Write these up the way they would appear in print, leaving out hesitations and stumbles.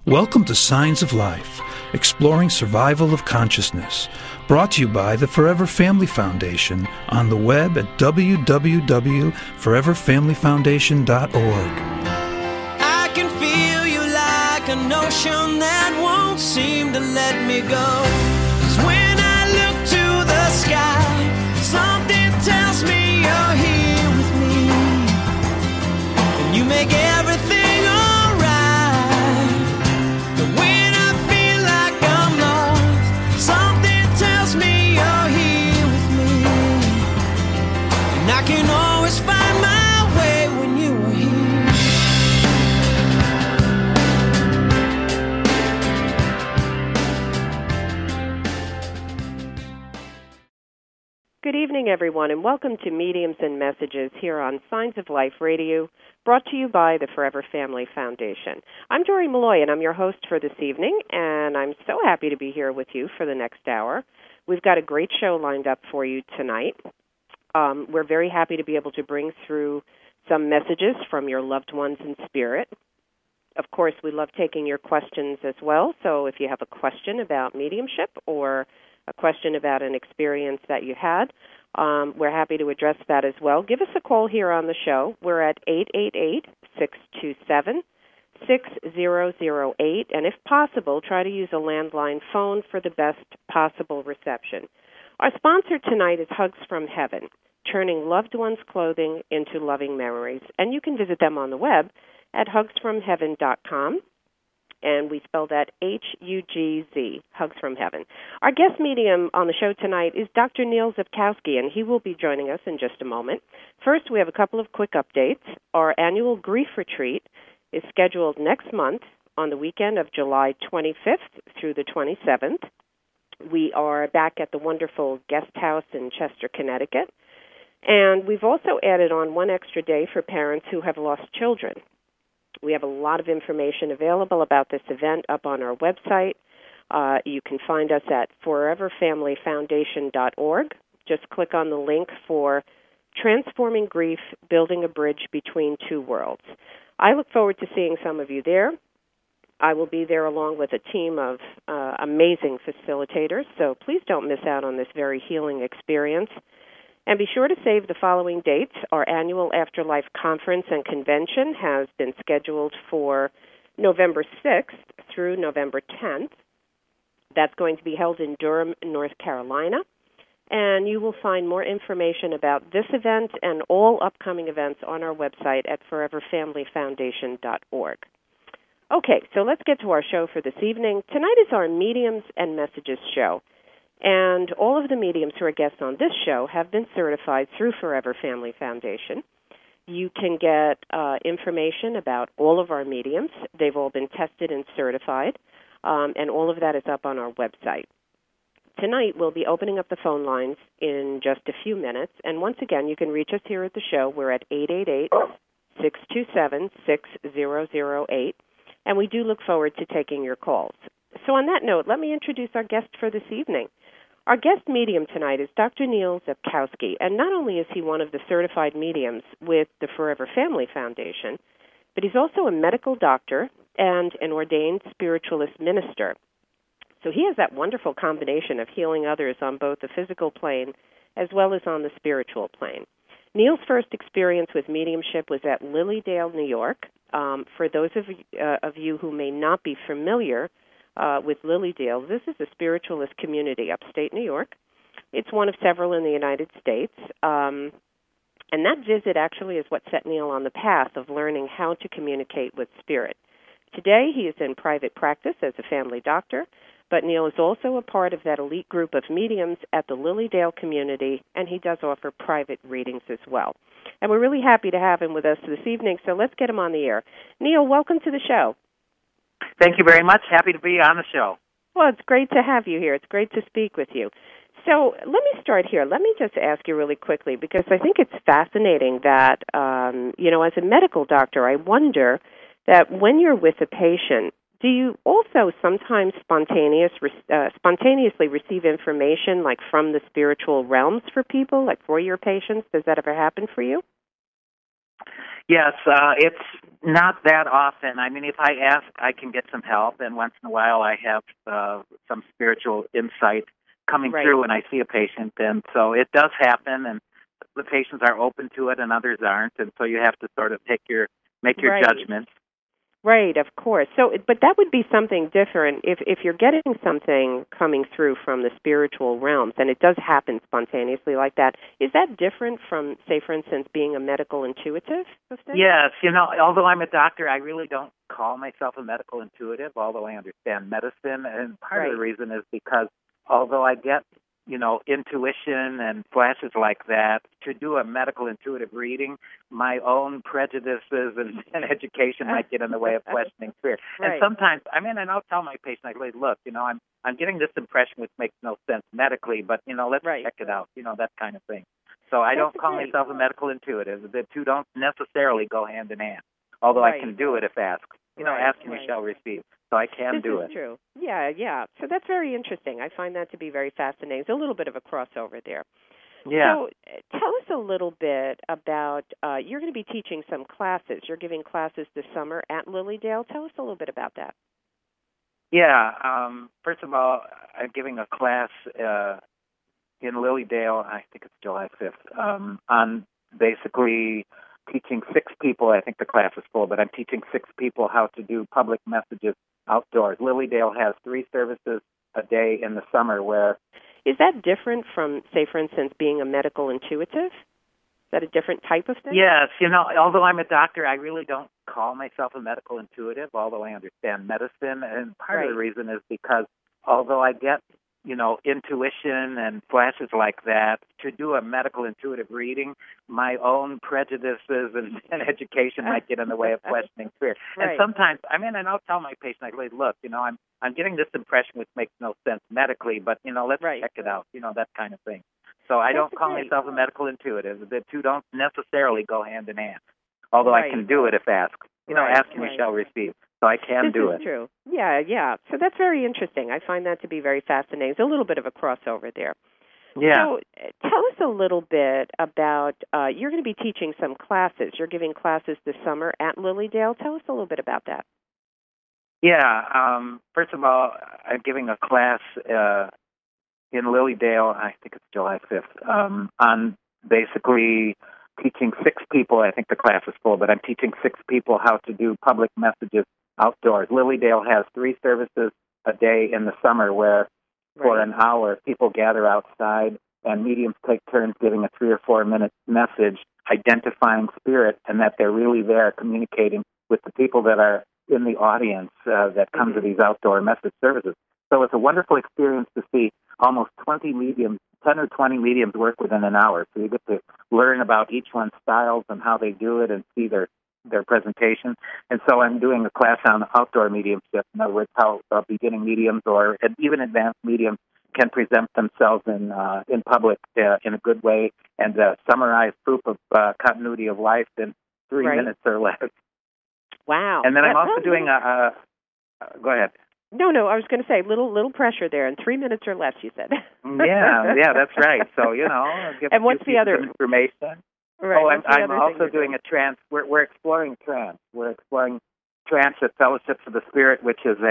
Welcome to Signs of Life, exploring survival of consciousness, brought to you by the Forever Family Foundation on the web at www.foreverfamilyfoundation.org. I can feel you like an ocean that won't seem to let me go. 'Cause when I look to the sky, something tells me you're here with me, and you make everything I can always find my way when you are here. Good evening, everyone, and welcome to Mediums and Messages here on Signs of Life Radio, brought to you by the Forever Family Foundation. I'm Dory Malloy, and I'm your host for this evening, and I'm so happy to be here with you for the next hour. We've got a great show lined up for you tonight. We're very happy to be able to bring through some messages from your loved ones in spirit. Of course, we love taking your questions as well, so if you have a question about mediumship or a question about an experience that you had, we're happy to address that as well. Give us a call here on the show. We're at 888-627-6008, and if possible, try to use a landline phone for the best possible reception. Our sponsor tonight is Hugs from Heaven, turning loved ones' clothing into loving memories. And you can visit them on the web at hugsfromheaven.com. And we spell that Hugz, Hugs from Heaven. Our guest medium on the show tonight is Dr. Neil Zepkowski, and he will be joining us in just a moment. First, we have a couple of quick updates. Our annual grief retreat is scheduled next month on the weekend of July 25th through the 27th. We are back at the wonderful guest house in Chester, Connecticut. And we've also added on one extra day for parents who have lost children. We have a lot of information available about this event up on our website. You can find us at foreverfamilyfoundation.org. Just click on the link for Transforming Grief, Building a Bridge Between Two Worlds. I look forward to seeing some of you there. I will be there along with a team of amazing facilitators, so please don't miss out on this very healing experience. And be sure to save the following dates. Our annual Afterlife Conference and Convention has been scheduled for November 6th through November 10th. That's going to be held in Durham, North Carolina. And you will find more information about this event and all upcoming events on our website at foreverfamilyfoundation.org. Okay, so let's get to our show for this evening. Tonight is our Mediums and Messages show, and all of the mediums who are guests on this show have been certified through Forever Family Foundation. You can get information about all of our mediums. They've all been tested and certified, and all of that is up on our website. Tonight, we'll be opening up the phone lines in just a few minutes, and once again, you can reach us here at the show. We're at 888-627-6008. And we do look forward to taking your calls. So on that note, let me introduce our guest for this evening. Our guest medium tonight is Dr. Neil Zepkowski, and not only is he one of the certified mediums with the Forever Family Foundation, but he's also a medical doctor and an ordained spiritualist minister. So he has that wonderful combination of healing others on both the physical plane as well as on the spiritual plane. Neil's first experience with mediumship was at Lilydale, New York. For those of you who may not be familiar with Lilydale, this is a spiritualist community upstate New York. It's one of several in the United States. And that visit actually is what set Neil on the path of learning how to communicate with spirit. Today, he is in private practice as a family doctor, but Neil is also a part of that elite group of mediums at the Lilydale community, and he does offer private readings as well. And we're really happy to have him with us this evening, so let's get him on the air. Neil, welcome to the show. Thank you very much. Happy to be on the show. Well, it's great to have you here. It's great to speak with you. So let me start here. Let me just ask you really quickly, because I think it's fascinating that, as a medical doctor, I wonder that when you're with a patient, do you also sometimes spontaneously receive information like from the spiritual realms for people, like for your patients? Does that ever happen for you? Yes, it's not that often. I mean, if I ask, I can get some help, and once in a while I have some spiritual insight coming Right. through when I see a patient, and so it does happen, and the patients are open to it and others aren't, and so you have to sort of make your Right. judgments. Right, of course. So, but that would be something different if you're getting something coming through from the spiritual realms, and it does happen spontaneously like that. Is that different from, say, for instance, being a medical intuitive? Yes, although I'm a doctor, I really don't call myself a medical intuitive, although I understand medicine, and part of the reason is because although I get intuition and flashes like that, to do a medical intuitive reading, my own prejudices and education might get in the way of questioning fear. Right. And sometimes, and I'll tell my patient, I say, look, I'm getting this impression which makes no sense medically, but, let's check it out, that kind of thing. So I don't call myself a medical intuitive. The two don't necessarily go hand in hand, although I can do it if asked. Ask and you shall receive. So I can do it. This is true. Yeah. So that's very interesting. I find that to be very fascinating. There's a little bit of a crossover there. Yeah. So tell us a little bit about, you're going to be teaching some classes. You're giving classes this summer at Lilydale. Tell us a little bit about that. Yeah. First of all, I'm giving a class in Lilydale, I think it's July 5th, on basically teaching 6 people. I think the class is full, but I'm teaching 6 people how to do public messages outdoors. Lilydale has 3 services a day in the summer where... Is that different from, say, for instance, being a medical intuitive? Is that a different type of thing? Yes. Although I'm a doctor, I really don't call myself a medical intuitive, although I understand medicine. And part of the reason is because although I get, intuition and flashes like that, to do a medical intuitive reading, my own prejudices and education might get in the way of questioning fear. And sometimes, and I'll tell my patient, I say, look, I'm getting this impression which makes no sense medically, but, let's check it out, that kind of thing. So I don't call myself a medical intuitive. The two don't necessarily go hand in hand, although I can do it if asked. Ask and you shall receive. So I can do it. This is true. Yeah. So that's very interesting. I find that to be very fascinating. There's a little bit of a crossover there. Yeah. So tell us a little bit about, you're going to be teaching some classes. You're giving classes this summer at Lilydale. Tell us a little bit about that. Yeah. First of all, I'm giving a class in Lilydale, I think it's July 5th, on basically teaching 6 people. I think the class is full, but I'm teaching 6 people how to do public messages outdoors. Lilydale has 3 services a day in the summer where for an hour people gather outside and mediums take turns giving a 3 or 4 minute message identifying spirit and that they're really there communicating with the people that are in the audience that come to these outdoor message services. So it's a wonderful experience to see almost 20 mediums, 10 or 20 mediums work within an hour. So you get to learn about each one's styles and how they do it and see their presentation. And so I'm doing a class on outdoor mediumship. In other words, how beginning mediums or even advanced mediums can present themselves in public in a good way and summarize proof of continuity of life in 3 minutes or less. Wow. And then I'm also doing a go ahead. No, I was going to say little pressure there. In 3 minutes or less, you said. yeah, that's right. So give and what's the other information? Right. I'm also doing a trance. We're exploring trance. We're exploring trance at Fellowships of the Spirit, which is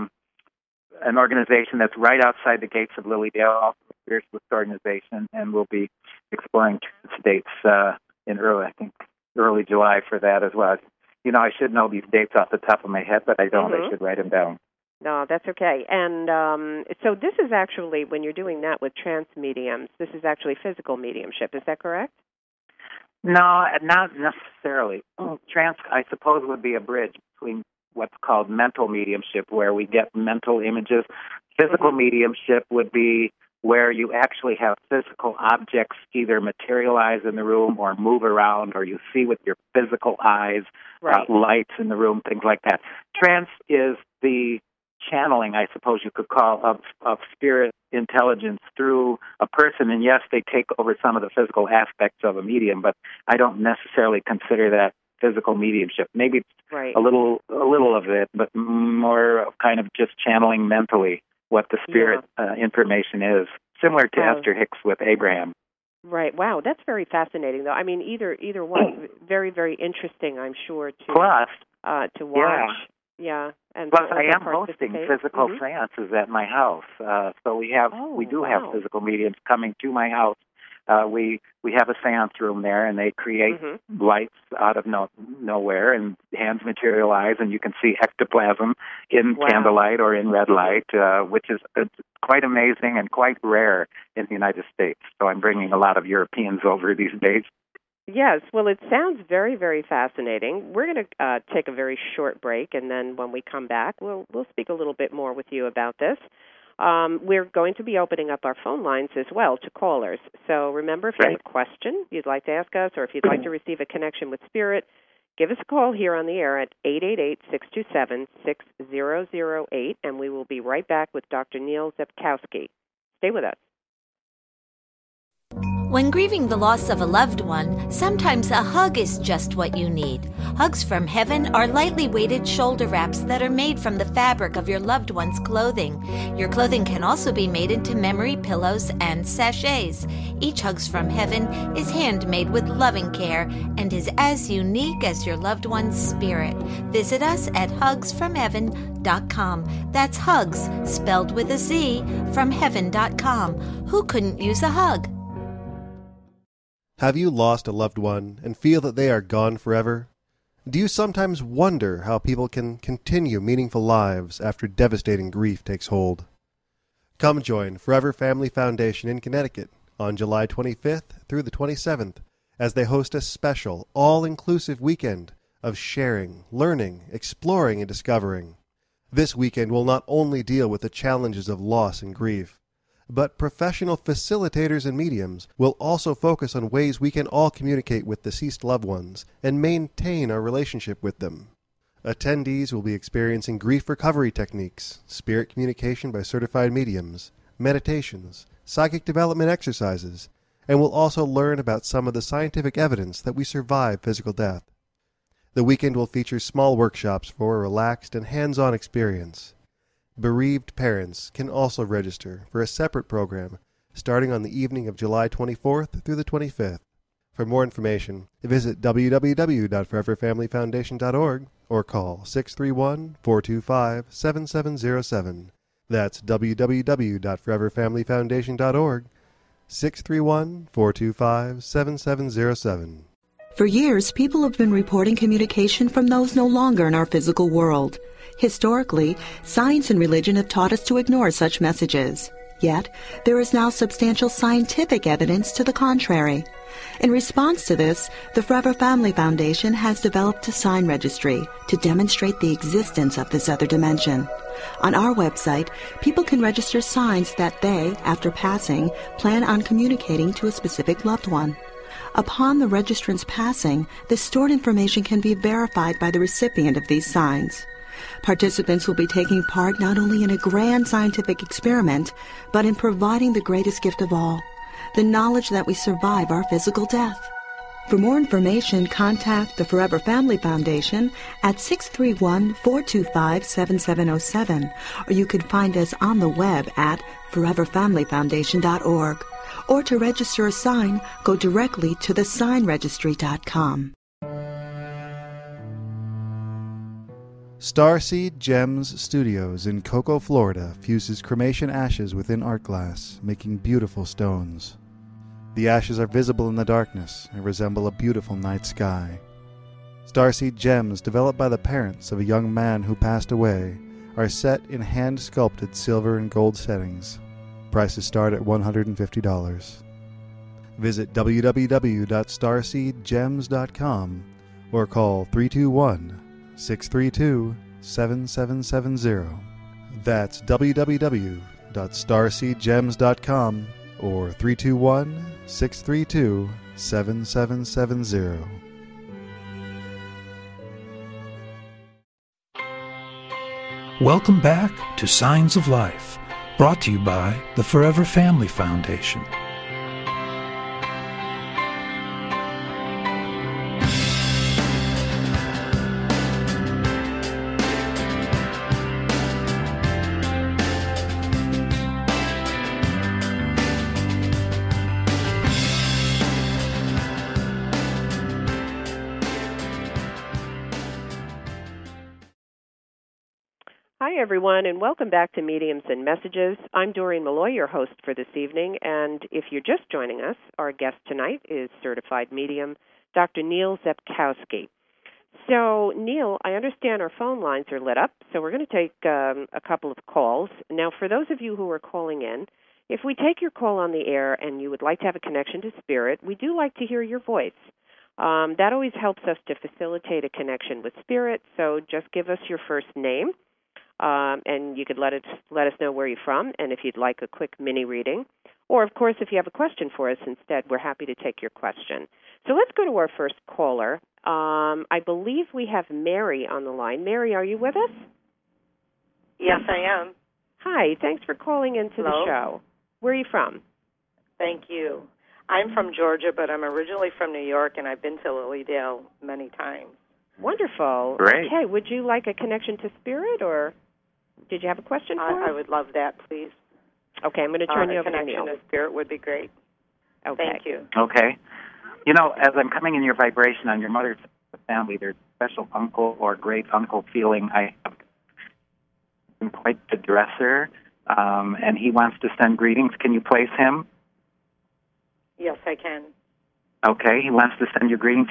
an organization that's right outside the gates of Lilydale, also a spiritualist organization, and we'll be exploring trance dates in early July for that as well. I should know these dates off the top of my head, but I don't. I should write them down. No, that's okay. And so this is actually, when you're doing that with trance mediums, this is actually physical mediumship. Is that correct? No, not necessarily. Trance, I suppose, would be a bridge between what's called mental mediumship, where we get mental images. Physical mediumship would be where you actually have physical objects either materialize in the room or move around, or you see with your physical eyes, lights in the room, things like that. Trance is the channeling, I suppose you could call, of spirit intelligence through a person. And yes, they take over some of the physical aspects of a medium, but I don't necessarily consider that physical mediumship. Maybe it's a little of it, but more kind of just channeling mentally what the spirit information is, similar to Esther Hicks with Abraham. Right. Wow, that's very fascinating, though. I mean, either one, very, very interesting, I'm sure, to Plus, to watch. Yeah. And plus, to I am participate. hosting physical seances at my house. So we have have physical mediums coming to my house. We have a seance room there, and they create lights out of nowhere, and hands materialize, and you can see ectoplasm in candlelight or in red light, which is quite amazing and quite rare in the United States. So I'm bringing a lot of Europeans over these days. Yes, well, it sounds very, very fascinating. We're going to take a very short break, and then when we come back, we'll speak a little bit more with you about this. We're going to be opening up our phone lines as well to callers. So remember, if you have a question you'd like to ask us, or if you'd like to receive a connection with Spirit, give us a call here on the air at 888-627-6008, and we will be right back with Dr. Neil Zepkowski. Stay with us. When grieving the loss of a loved one, sometimes a hug is just what you need. Hugs from Heaven are lightly weighted shoulder wraps that are made from the fabric of your loved one's clothing. Your clothing can also be made into memory pillows and sachets. Each Hugs from Heaven is handmade with loving care and is as unique as your loved one's spirit. Visit us at hugsfromheaven.com. That's hugs, spelled with a Z, from heaven.com. Who couldn't use a hug? Have you lost a loved one and feel that they are gone forever? Do you sometimes wonder how people can continue meaningful lives after devastating grief takes hold? Come join Forever Family Foundation in Connecticut on July 25th through the 27th as they host a special, all-inclusive weekend of sharing, learning, exploring, and discovering. This weekend will not only deal with the challenges of loss and grief, but professional facilitators and mediums will also focus on ways we can all communicate with deceased loved ones and maintain our relationship with them. Attendees will be experiencing grief recovery techniques, spirit communication by certified mediums, meditations, psychic development exercises, and will also learn about some of the scientific evidence that we survive physical death. The weekend will feature small workshops for a relaxed and hands-on experience. Bereaved parents can also register for a separate program starting on the evening of July 24th through the 25th. For more information, visit www.foreverfamilyfoundation.org or call 631-425-7707. That's www.foreverfamilyfoundation.org, 631-425-7707. For years, people have been reporting communication from those no longer in our physical world. Historically, science and religion have taught us to ignore such messages. Yet, there is now substantial scientific evidence to the contrary. In response to this, the Forever Family Foundation has developed a sign registry to demonstrate the existence of this other dimension. On our website, people can register signs that they, after passing, plan on communicating to a specific loved one. Upon the registrant's passing, the stored information can be verified by the recipient of these signs. Participants will be taking part not only in a grand scientific experiment, but in providing the greatest gift of all, the knowledge that we survive our physical death. For more information, contact the Forever Family Foundation at 631-425-7707, or you can find us on the web at foreverfamilyfoundation.org. Or to register a sign, go directly to thesignregistry.com. Starseed Gems Studios in Cocoa, Florida fuses cremation ashes within art glass, making beautiful stones. The ashes are visible in the darkness and resemble a beautiful night sky. Starseed Gems, developed by the parents of a young man who passed away, are set in hand-sculpted silver and gold settings. Prices start at $150. Visit www.starseedgems.com or call 321-632-7770. That's www.starseedgems.com or 321-632-7770. Welcome back to Signs of Life, brought to you by the Forever Family Foundation. Hi, everyone, and welcome back to Mediums and Messages. I'm Doreen Malloy, your host for this evening, and if you're just joining us, our guest tonight is certified medium Dr. Neil Zepkowski. So, Neil, I understand our phone lines are lit up, so we're going to take a couple of calls. Now, for those of you who are calling in, if we take your call on the air and you would like to have a connection to Spirit, we do like to hear your voice. That always helps us to facilitate a connection with Spirit, so just give us your first name, and you could let us know where you're from, and if you'd like a quick mini reading. Or, of course, if you have a question for us instead, we're happy to take your question. So let's go to our first caller. I believe we have Mary on the line. Mary, are you with us? Yes, I am. Hi, thanks for calling into Hello? the show. Where are you from? Thank you. I'm from Georgia, but I'm originally from New York, and I've been to Lilydale many times. Wonderful. Great. Okay, would you like a connection to Spirit, or did you have a question for us? I would love that, please. Okay, I'm going to turn you over to connection Neil. to Spirit would be great. Okay. Thank you. Okay. You know, as I'm coming in your vibration on your mother's family, there's a special uncle or great uncle feeling. I am quite the dresser, and he wants to send greetings. Can you place him? Yes, I can. Okay, he wants to send you greetings.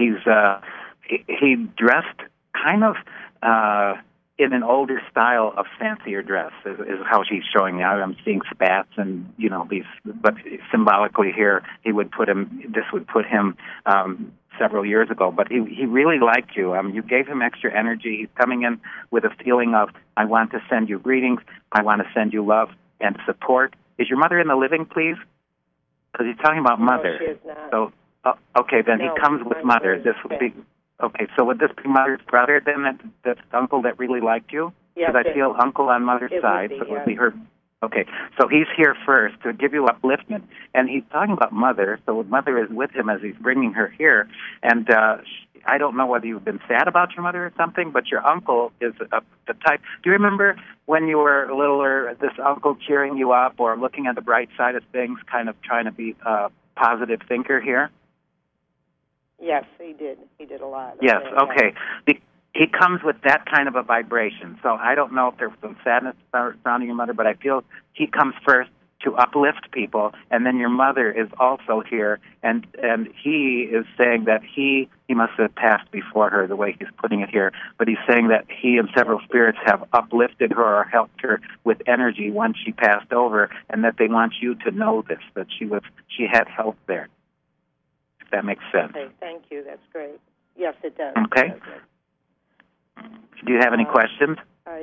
He dressed kind of in an older style of fancier dress is how she's showing me. I'm seeing spats and these, but symbolically here this would put him several years ago. But he really liked you. You gave him extra energy. He's coming in with a feeling of, I want to send you greetings. I want to send you love and support. Is your mother in the living, please? Because he's talking about mother. No, she is not. So, okay, then No, he comes with mother. This would be, okay, so would this be mother's brother then, that uncle that really liked you? Yes, Because I feel uncle on mother's side, so it would be her. Okay, so he's here first to give you upliftment, and he's talking about mother, so mother is with him as he's bringing her here, and I don't know whether you've been sad about your mother or something, but your uncle is the type. Do you remember when you were littler, this uncle cheering you up or looking at the bright side of things, kind of trying to be a positive thinker here? Yes, he did. He did a lot. Yes, okay. He comes with that kind of a vibration. So I don't know if there's some sadness surrounding your mother, but I feel he comes first to uplift people, and then your mother is also here, and he is saying that he must have passed before her, the way he's putting it here, but he's saying that he and several spirits have uplifted her or helped her with energy once she passed over, and that they want you to know this, that she had help there. If that makes sense. Okay, thank you. That's great. Yes, it does. Okay. It does. Do you have any questions?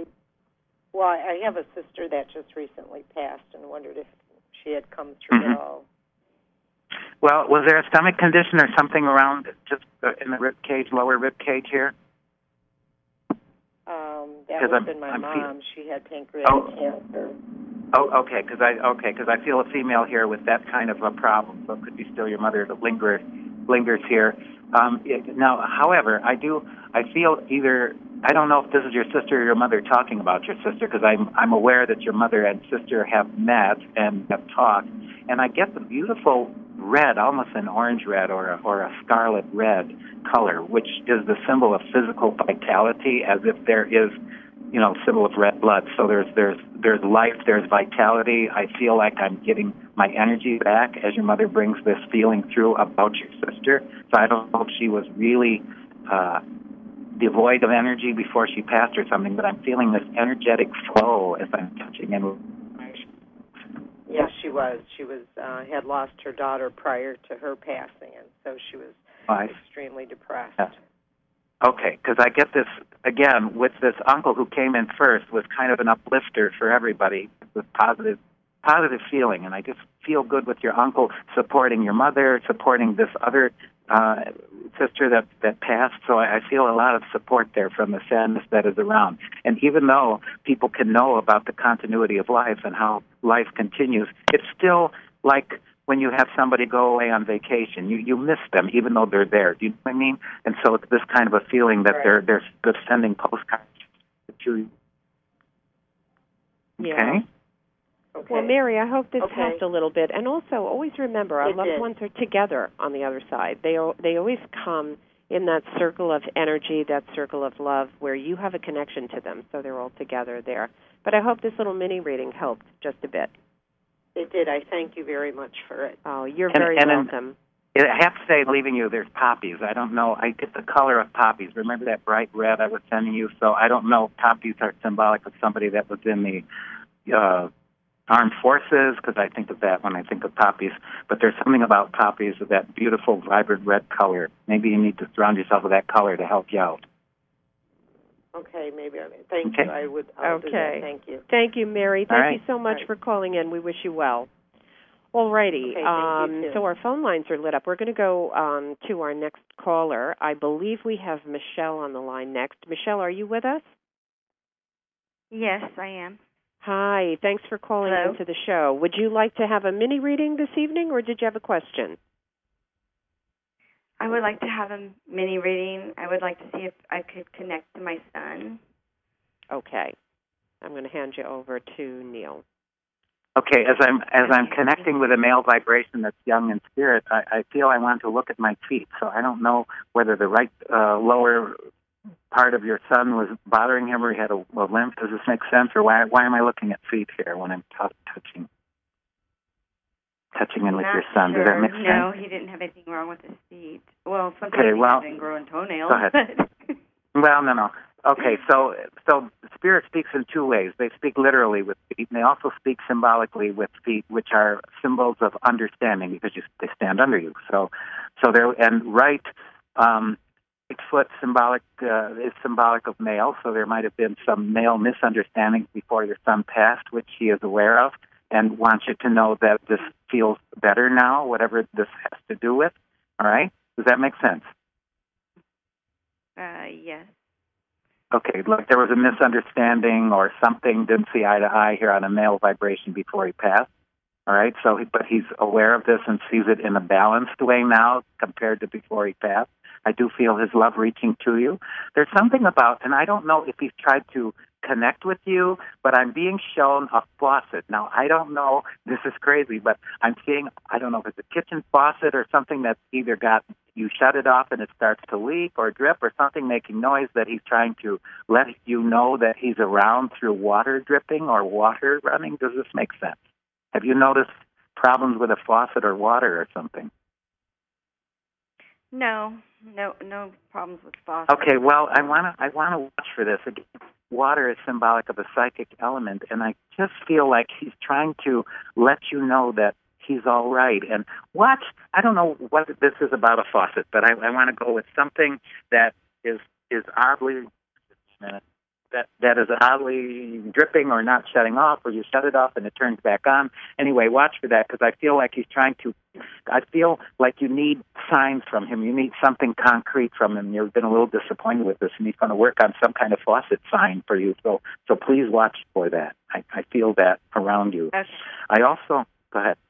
I have a sister that just recently passed and wondered if she had come through at all. Well, was there a stomach condition or something around just in the rib cage, lower rib cage here? That would have been my mom. She had pancreatic cancer. Oh, okay, because I feel a female here with that kind of a problem, so it could be still your mother that lingers here. Now, however, I feel either, I don't know if this is your sister or your mother talking about your sister, because I'm aware that your mother and sister have met and have talked, and I get the beautiful red, almost an orange red or a scarlet red color, which is the symbol of physical vitality, as if there is, symbol of red blood. So there's life, there's vitality. I feel like I'm getting my energy back as your mother brings this feeling through about your sister. So I don't know if she was really devoid of energy before she passed or something, but I'm feeling this energetic flow as I'm touching in. Yes, she was. She was had lost her daughter prior to her passing, and so she was extremely depressed. Yeah. Okay, because I get this, again, with this uncle who came in first, was kind of an uplifter for everybody with positive feeling, and I just feel good with your uncle supporting your mother, supporting this other sister that passed, so I feel a lot of support there from the sadness that is around. And even though people can know about the continuity of life and how life continues, it's still like when you have somebody go away on vacation. You miss them even though they're there. Do you know what I mean? And so it's this kind of a feeling that they're sending postcards to you. Yeah. Okay. Well, Mary, I hope this helped a little bit. And also, always remember, our loved ones are together on the other side. They always come in that circle of energy, that circle of love, where you have a connection to them, so they're all together there. But I hope this little mini reading helped just a bit. It did. I thank you very much for it. Oh, you're very welcome. I have to say, leaving you, there's poppies. I don't know. I get the color of poppies. Remember that bright red I was sending you? So I don't know if poppies are symbolic of somebody that was in the armed forces, because I think of that when I think of poppies. But there's something about poppies with that beautiful, vibrant red color. Maybe you need to surround yourself with that color to help you out. Okay, maybe. Thank you. I'll do that. Thank you. Thank you, Mary. Thank you so much for calling in. We wish you well. All righty. Okay, so our phone lines are lit up. We're going to go to our next caller. I believe we have Michelle on the line next. Michelle, are you with us? Yes, I am. Hi. Thanks for calling into the show. Would you like to have a mini reading this evening, or did you have a question? I would like to have a mini reading. I would like to see if I could connect to my son. Okay. I'm going to hand you over to Neil. Okay, as I'm connecting with a male vibration that's young in spirit, I feel I want to look at my feet. So I don't know whether the right lower part of your son was bothering him, or he had a limp. Does this make sense? Or why am I looking at feet here when I'm touching in with your son? Sure. Does that make sense? No, he didn't have anything wrong with his feet. Well, sometimes he didn't grow toenails. Go ahead. Well, no. Okay, so spirit speaks in two ways. They speak literally with feet, and they also speak symbolically with feet, which are symbols of understanding because they stand under you. So they're right. 6 foot is symbolic of male, so there might have been some male misunderstandings before your son passed, which he is aware of, and wants you to know that this feels better now, whatever this has to do with. All right? Does that make sense? Yes. Okay, look, there was a misunderstanding or something, didn't see eye to eye here on a male vibration before he passed. All right, but he's aware of this and sees it in a balanced way now compared to before he passed. I do feel his love reaching to you. There's something about, and I don't know if he's tried to connect with you, but I'm being shown a faucet. Now, I don't know, this is crazy, but I'm seeing, I don't know if it's a kitchen faucet or something that's either you shut it off and it starts to leak or drip or something making noise that he's trying to let you know that he's around through water dripping or water running. Does this make sense? Have you noticed problems with a faucet or water or something? No problems with faucets. Okay, well, I want to watch for this. Again, water is symbolic of a psychic element, and I just feel like he's trying to let you know that he's all right. And watch, I don't know what this is about a faucet, but I want to go with something that is oddly, that is oddly dripping or not shutting off, or you shut it off and it turns back on. Anyway, watch for that, because I feel like he's trying to, I feel like you need signs from him. You need something concrete from him. You've been a little disappointed with this, and he's going to work on some kind of faucet sign for you. So please watch for that. I feel that around you. Okay. I also, go ahead.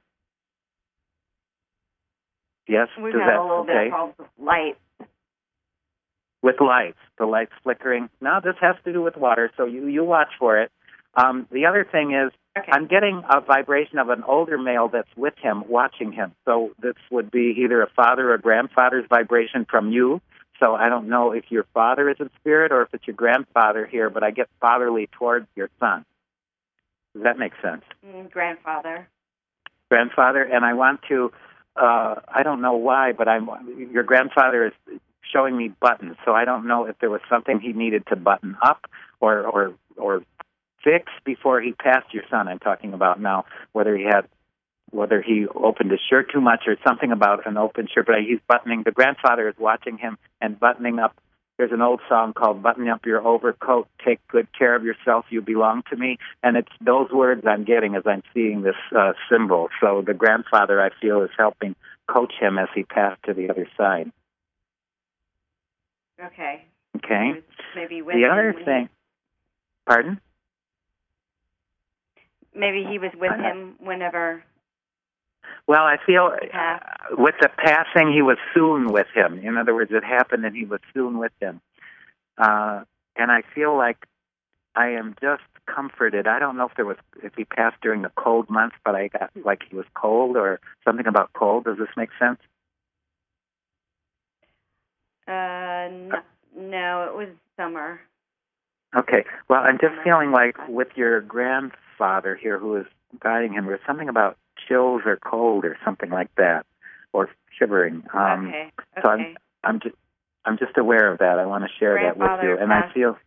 Yes? We've had a little bit of problems with light. With lights, the lights flickering. Now, this has to do with water, so you watch for it. The other thing is, I'm getting a vibration of an older male that's with him, watching him. So this would be either a father or grandfather's vibration from you. So I don't know if your father is in spirit or if it's your grandfather here, but I get fatherly towards your son. Does that make sense? Grandfather. Grandfather, and I want to, I don't know why, but your grandfather is showing me buttons, so I don't know if there was something he needed to button up or fix before he passed your son. I'm talking about now, whether he opened his shirt too much or something about an open shirt, but he's buttoning. The grandfather is watching him and buttoning up. There's an old song called "Button Up Your Overcoat, Take Good Care of Yourself, You Belong to Me," and it's those words I'm getting as I'm seeing this symbol. So the grandfather, I feel, is helping coach him as he passed to the other side. Okay. Maybe with the other thing. Pardon? Maybe he was with him whenever. Well, I feel with the passing, he was soon with him. In other words, it happened and he was soon with him. And I feel like I am just comforted. I don't know if he passed during the cold months, but I got like he was cold or something about cold. Does this make sense? No, it was summer. Okay. Well, I'm just feeling like with your grandfather here who is guiding him, there's something about chills or cold or something like that, or shivering. Okay. So I'm just aware of that. I want to share that with you. And I feel...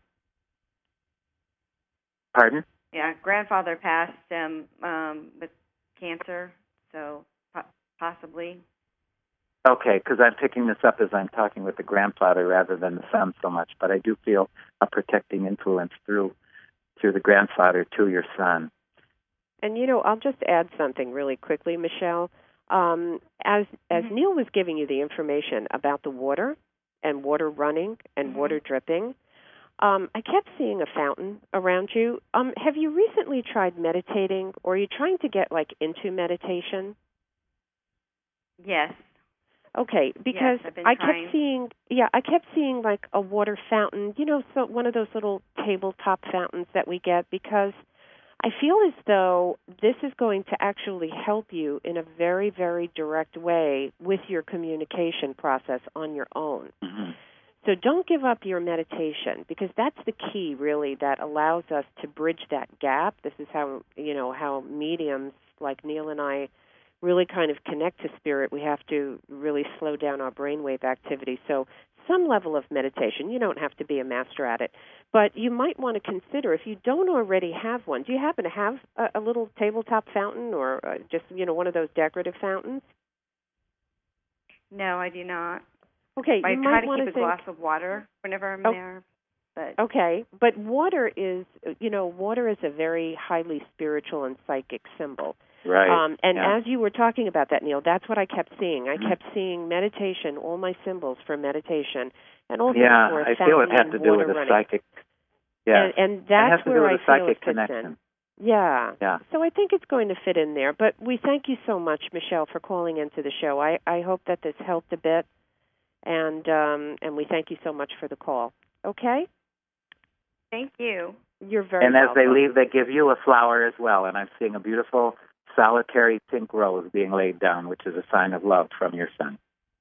Pardon? Yeah, grandfather passed with cancer, so possibly. Okay, because I'm picking this up as I'm talking with the grandfather rather than the son so much, but I do feel a protecting influence through the grandfather to your son. And, I'll just add something really quickly, Michelle. As Neil was giving you the information about the water and water running and water dripping, I kept seeing a fountain around you. Have you recently tried meditating, or are you trying to get, into meditation? Yes. Okay, because yes, I kept seeing like a water fountain, so one of those little tabletop fountains that we get, because I feel as though this is going to actually help you in a very, very direct way with your communication process on your own. Mm-hmm. So don't give up your meditation, because that's the key, really, that allows us to bridge that gap. This is how, how mediums like Neil and I really kind of connect to spirit. We have to really slow down our brainwave activity. So some level of meditation. You don't have to be a master at it. But you might want to consider, if you don't already have one, do you happen to have a little tabletop fountain or just, one of those decorative fountains? No, I do not. Okay, I you try might to want keep to a think, glass of water whenever I'm there. But okay, but water is, water is a very highly spiritual and psychic symbol. Right. As you were talking about that, Neil, that's what I kept seeing. I kept seeing meditation, all my symbols for meditation, and also for a I feel it fountain had to and do water with a running. psychic. Yeah, and that's where I feel it fits connection. in. Yeah. Yeah. So I think it's going to fit in there. But we thank you so much, Michelle, for calling into the show. I hope that this helped a bit, and we thank you so much for the call. Okay? thank you. You're very welcome. And as they leave, they give you a flower as well. And I'm seeing a beautiful solitary pink rose being laid down, which is a sign of love from your son.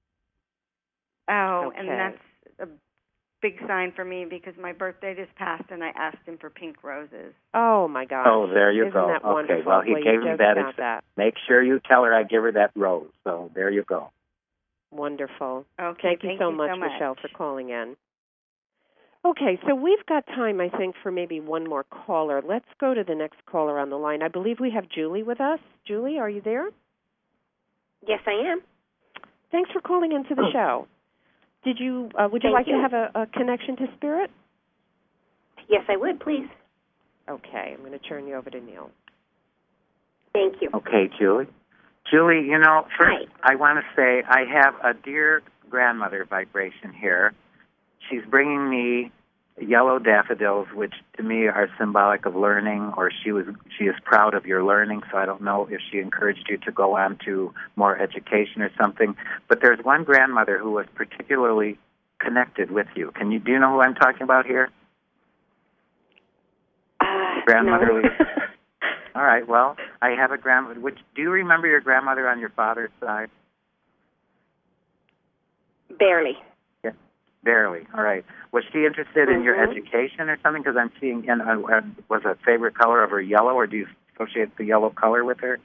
Oh, Okay. and that's a big sign for me because my birthday just passed and I asked him for pink roses. Oh, my gosh. Oh, there you Isn't go. that wonderful? Okay, well, he gave me that. Make sure you tell her I give her that rose. So there you go. Wonderful. Okay, thank you so much, much, Michelle, for calling in. Okay, so we've got time, I think, for maybe one more caller. Let's go to the next caller on the line. I believe we have Julie with us. Julie, are you there? Yes, I am. Thanks for calling into the show. Would you like to have a connection to spirit? Yes, I would, please. Okay, I'm going to turn you over to Neil. Thank you. Okay, Julie. Julie, first I want to say I have a dear grandmother vibration here. She's bringing me yellow daffodils, which to me are symbolic of learning, or she is proud of your learning, so I don't know if she encouraged you to go on to more education or something. But there's one grandmother who was particularly connected with you. Do you know who I'm talking about here? Grandmother. No. All right, well, I have a grandmother. Do you remember your grandmother on your father's side? Barely. Yeah, barely. All right. Was she interested in your education or something? Because I'm seeing, was a favorite color of her yellow, or do you associate the yellow color with her?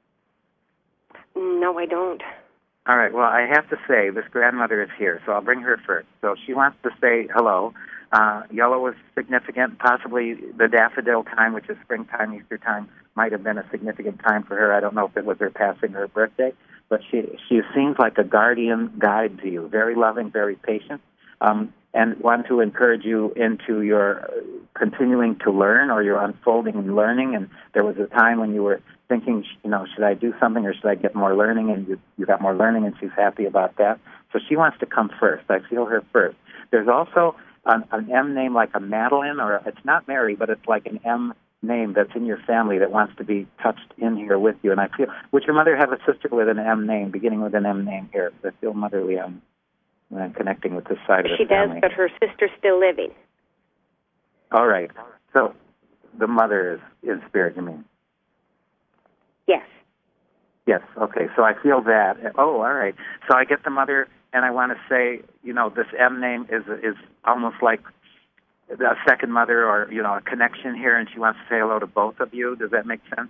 No, I don't. All right. Well, I have to say, this grandmother is here, so I'll bring her first. So she wants to say hello. Yellow was significant. Possibly the daffodil time, which is springtime, Easter time, might have been a significant time for her. I don't know if it was her passing or her birthday, but she seems like a guardian guide to you, very loving, very patient, and want to encourage you into your continuing to learn or your unfolding and learning. And there was a time when you were thinking, should I do something or should I get more learning? And you got more learning, and she's happy about that. So she wants to come first. I feel her first. There's also an M name like a Madeline, or it's not Mary, but it's like an M name that's in your family that wants to be touched in here with you. And I feel, would your mother have a sister with an M name, beginning with an M name here? I feel motherly when I'm connecting with this side of the family. She does, but her sister's still living. All right. So the mother is in spirit, you mean? Yes. Yes, okay, so I feel that. Oh, all right. So I get the mother, and I want to say, this M name is almost like a second mother or, a connection here, and she wants to say hello to both of you. Does that make sense?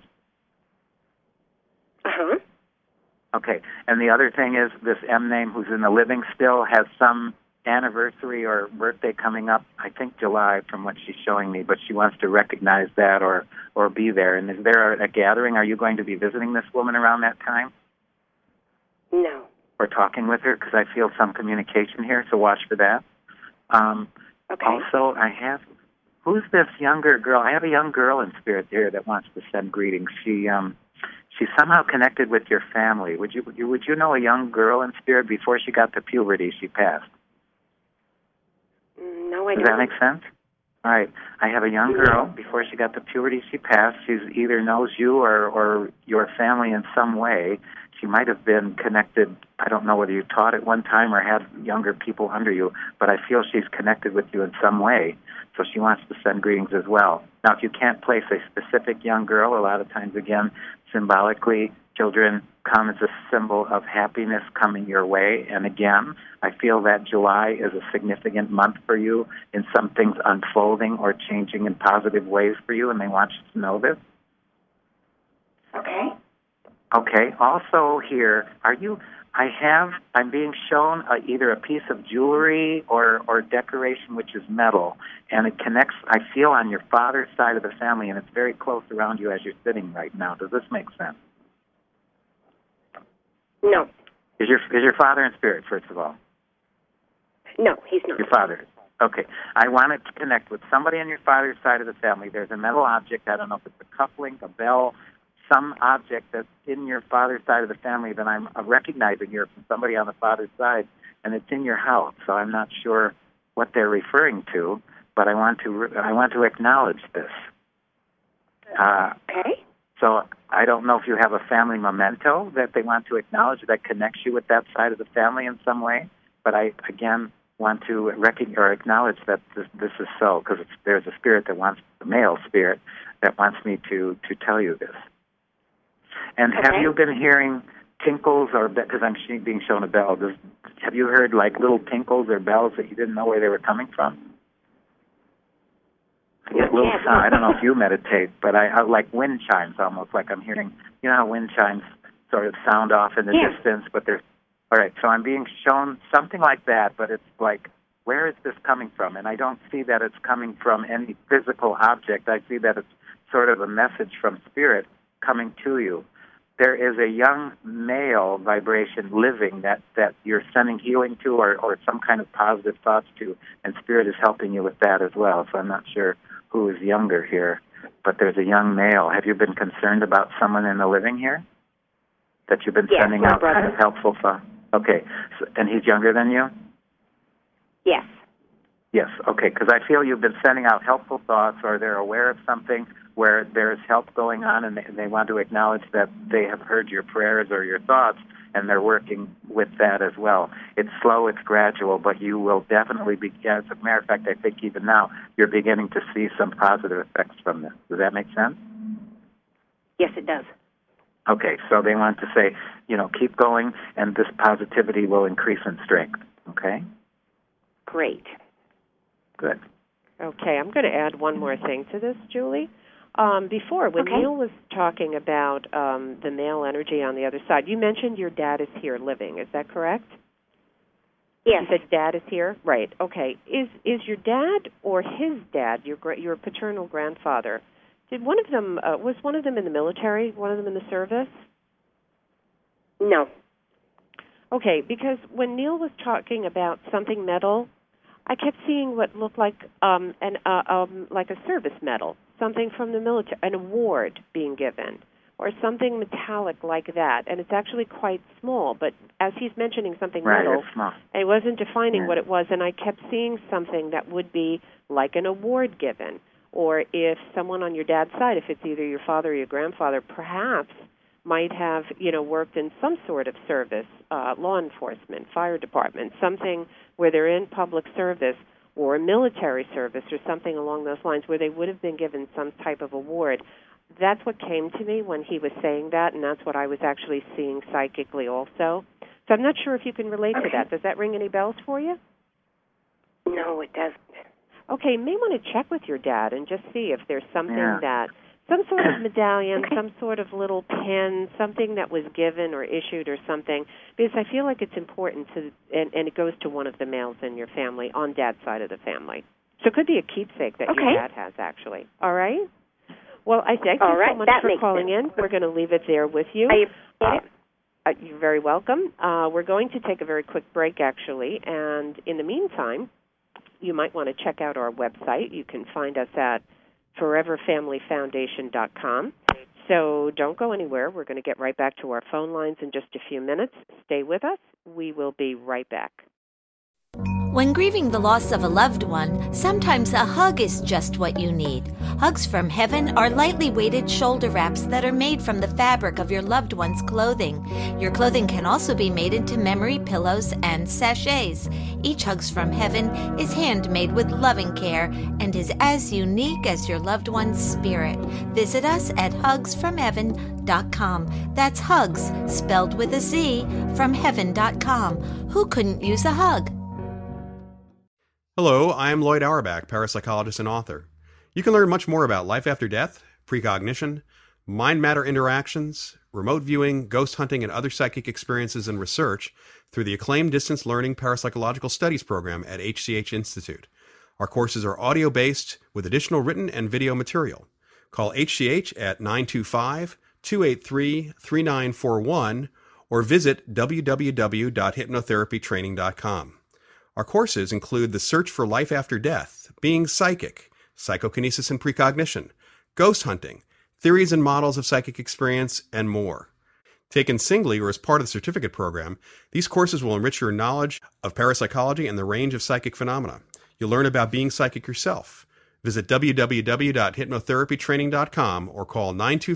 Uh-huh. Okay, and the other thing is this M name who's in the living still has some anniversary or birthday coming up, I think July from what she's showing me, but she wants to recognize that or be there. And is there a gathering? Are you going to be visiting this woman around that time? No. Or talking with her? Because I feel some communication here, so watch for that. Okay. Also, who's this younger girl? I have a young girl in spirit here that wants to send greetings. She's somehow connected with your family. Would you know a young girl in spirit before she got to puberty? She passed. No, I don't. Does that make sense? All right. I have a young girl. Before she got to puberty, she passed. She either knows you or your family in some way. She might have been connected. I don't know whether you taught at one time or had younger people under you, but I feel she's connected with you in some way. So she wants to send greetings as well. Now, if you can't place a specific young girl, a lot of times, again, symbolically, children come as a symbol of happiness coming your way. And again, I feel that July is a significant month for you in some things unfolding or changing in positive ways for you, and they want you to know this. Okay. Okay. Also here, I'm being shown either a piece of jewelry or decoration which is metal, and it connects, I feel, on your father's side of the family, and it's very close around you as you're sitting right now. Does this make sense? No. Is your father in spirit, first of all? No, he's not. Your father. Okay. I wanted to connect with somebody on your father's side of the family. There's a metal object. I don't know if it's a cufflink, a bell, some object that's in your father's side of the family that I'm recognizing here from somebody on the father's side, and it's in your house. So I'm not sure what they're referring to, but I want to acknowledge this. Okay. So I don't know if you have a family memento that they want to acknowledge that connects you with that side of the family in some way, but I, again, want to acknowledge that this is so, because there's a spirit that wants, a male spirit, that wants me to tell you this. And okay. Have you been hearing tinkles, or because I'm being shown a bell, have you heard like little tinkles or bells that you didn't know where they were coming from? Little sound. I don't know if you meditate, but I like wind chimes almost, like I'm hearing, you know how wind chimes sort of sound off in the distance, but they're, all right, so I'm being shown something like that, but it's like, where is this coming from? And I don't see that it's coming from any physical object. I see that it's sort of a message from spirit coming to you. There is a young male vibration living that you're sending healing to or some kind of positive thoughts to, and spirit is helping you with that as well. So I'm not sure who is younger here, but there's a young male. Have you been concerned about someone in the living here that you've been sending out kind of helpful thoughts? Okay, so, and he's younger than you? Yes. Yes, okay, because I feel you've been sending out helpful thoughts, or they're aware of something where there's help going on, and they want to acknowledge that they have heard your prayers or your thoughts, and they're working with that as well. It's slow, it's gradual, but you will definitely be, as a matter of fact, I think even now, you're beginning to see some positive effects from this. Does that make sense? Yes, it does. Okay, so they want to say, keep going, and this positivity will increase in strength, okay? Great. Good. Okay, I'm going to add one more thing to this, Julie. Before, when Neil was talking about the male energy on the other side, you mentioned your dad is here living. Is that correct? Yes. You said dad is here? Right. Okay. Is your dad or his dad, your paternal grandfather, was one of them in the military, one of them in the service? No. Okay, because when Neil was talking about something metal, I kept seeing what looked like like a service medal, something from the military, an award being given, or something metallic like that. And it's actually quite small, but as he's mentioning something metal, it's small. I wasn't defining what it was, and I kept seeing something that would be like an award given. Or if someone on your dad's side, if it's either your father or your grandfather, perhaps might have, worked in some sort of service, law enforcement, fire department, something where they're in public service or military service or something along those lines where they would have been given some type of award. that's what came to me when he was saying that, and that's what I was actually seeing psychically also. So I'm not sure if you can relate to that. Does that ring any bells for you? No, it doesn't. Okay, you may want to check with your dad and just see if there's something that, some sort of medallion, some sort of little pen, something that was given or issued or something, because I feel like it's important to, and it goes to one of the males in your family, on Dad's side of the family. So it could be a keepsake that your dad has, actually. All right? Well, I thank you so much for calling in. We're going to leave it there with you. You're very welcome. We're going to take a very quick break, actually, and in the meantime, you might want to check out our website. You can find us at foreverfamilyfoundation.com. So don't go anywhere. We're going to get right back to our phone lines in just a few minutes. Stay with us. We will be right back. When grieving the loss of a loved one, sometimes a hug is just what you need. Hugs from Heaven are lightly weighted shoulder wraps that are made from the fabric of your loved one's clothing. Your clothing can also be made into memory pillows and sachets. Each Hugs from Heaven is handmade with loving care and is as unique as your loved one's spirit. Visit us at hugsfromheaven.com. That's hugs, spelled with a Z, from heaven.com. Who couldn't use a hug? Hello, I am Lloyd Auerbach, parapsychologist and author. You can learn much more about life after death, precognition, mind-matter interactions, remote viewing, ghost hunting, and other psychic experiences and research through the acclaimed Distance Learning Parapsychological Studies program at HCH Institute. Our courses are audio-based with additional written and video material. Call HCH at 925-283-3941 or visit www.hypnotherapytraining.com. Our courses include The Search for Life After Death, Being Psychic, Psychokinesis and Precognition, Ghost Hunting, Theories and Models of Psychic Experience, and more. Taken singly or as part of the certificate program, these courses will enrich your knowledge of parapsychology and the range of psychic phenomena. You'll learn about being psychic yourself. Visit www.hypnotherapytraining.com or call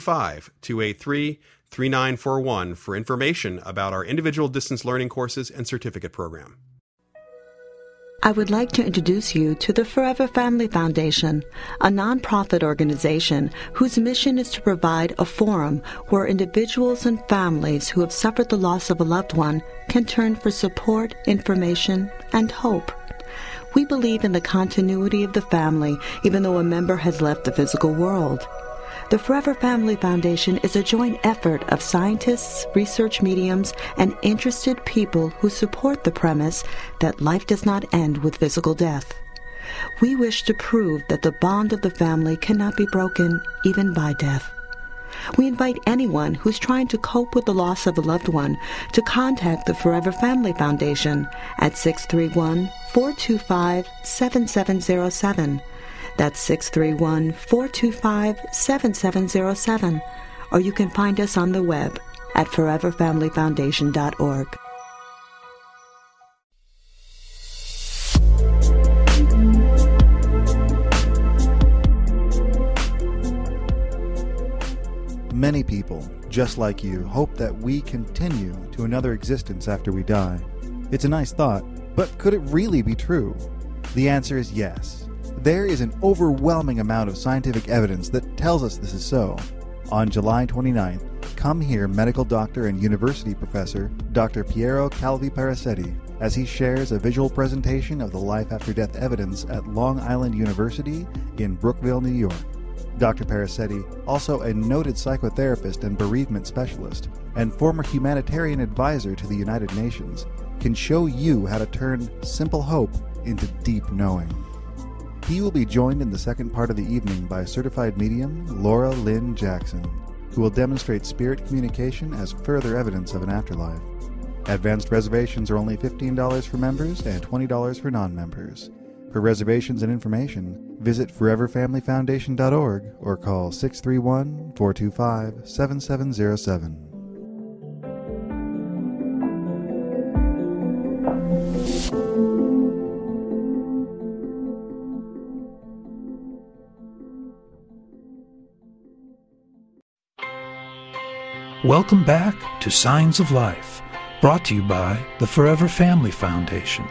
925-283-3941 for information about our individual distance learning courses and certificate program. I would like to introduce you to the Forever Family Foundation, a nonprofit organization whose mission is to provide a forum where individuals and families who have suffered the loss of a loved one can turn for support, information, and hope. We believe in the continuity of the family, even though a member has left the physical world. The Forever Family Foundation is a joint effort of scientists, research mediums, and interested people who support the premise that life does not end with physical death. We wish to prove that the bond of the family cannot be broken even by death. We invite anyone who's trying to cope with the loss of a loved one to contact the Forever Family Foundation at 631-425-7707. That's 631-425-7707. Or you can find us on the web at foreverfamilyfoundation.org. Many people, just like you, hope that we continue to another existence after we die. It's a nice thought, but could it really be true? The answer is yes. There is an overwhelming amount of scientific evidence that tells us this is so. On July 29th, come hear medical doctor and university professor Dr. Piero Calvi-Parasetti as he shares a visual presentation of the life after death evidence at Long Island University in Brookville, New York. Dr. Parasetti, also a noted psychotherapist and bereavement specialist, and former humanitarian advisor to the United Nations, can show you how to turn simple hope into deep knowing. He will be joined in the second part of the evening by certified medium Laura Lynn Jackson, who will demonstrate spirit communication as further evidence of an afterlife. Advanced reservations are only $15 for members and $20 for non-members. For reservations and information, visit foreverfamilyfoundation.org or call 631-425-7707. Welcome back to Signs of Life, brought to you by the Forever Family Foundation.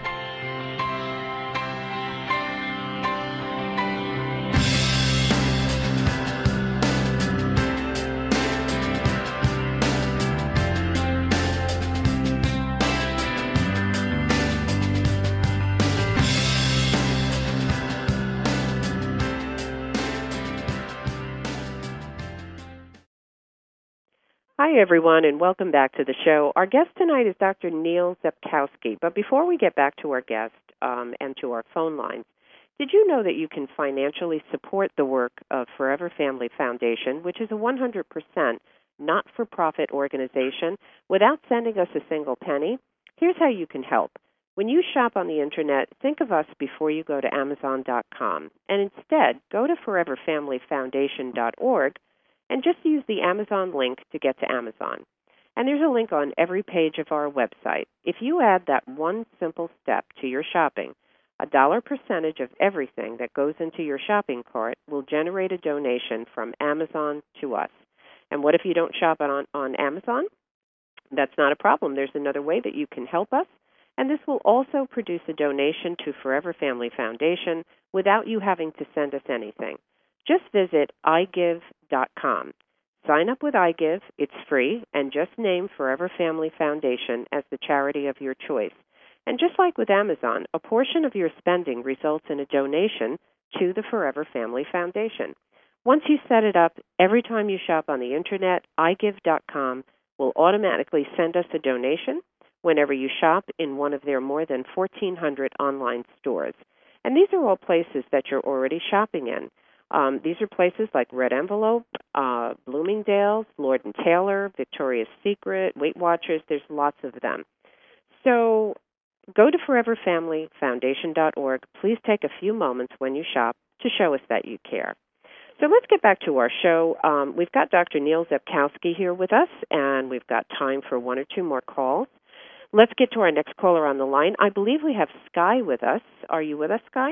Hi, everyone, and welcome back to the show. Our guest tonight is Dr. Neil Zepkowski. But before we get back to our guest and to our phone lines, did you know that you can financially support the work of Forever Family Foundation, which is a 100% not-for-profit organization, without sending us a single penny? Here's how you can help. When you shop on the Internet, think of us before you go to Amazon.com, and instead go to foreverfamilyfoundation.org and just use the Amazon link to get to Amazon. And there's a link on every page of our website. If you add that one simple step to your shopping, a dollar percentage of everything that goes into your shopping cart will generate a donation from Amazon to us. And what if you don't shop on Amazon? That's not a problem. There's another way that you can help us, and this will also produce a donation to Forever Family Foundation without you having to send us anything. Just visit iGive.com. Sign up with iGive. It's free, and just name Forever Family Foundation as the charity of your choice. And just like with Amazon, a portion of your spending results in a donation to the Forever Family Foundation. Once you set it up, every time you shop on the Internet, iGive.com will automatically send us a donation whenever you shop in one of their more than 1,400 online stores. And these are all places that you're already shopping in. These are places like Red Envelope, Bloomingdale's, Lord & Taylor, Victoria's Secret, Weight Watchers. There's lots of them. So go to foreverfamilyfoundation.org. Please take a few moments when you shop to show us that you care. So let's get back to our show. We've got Dr. Neil Zepkowski here with us, and we've got time for one or two more calls. Let's get to our next caller on the line. I believe we have Sky with us. Are you with us, Sky?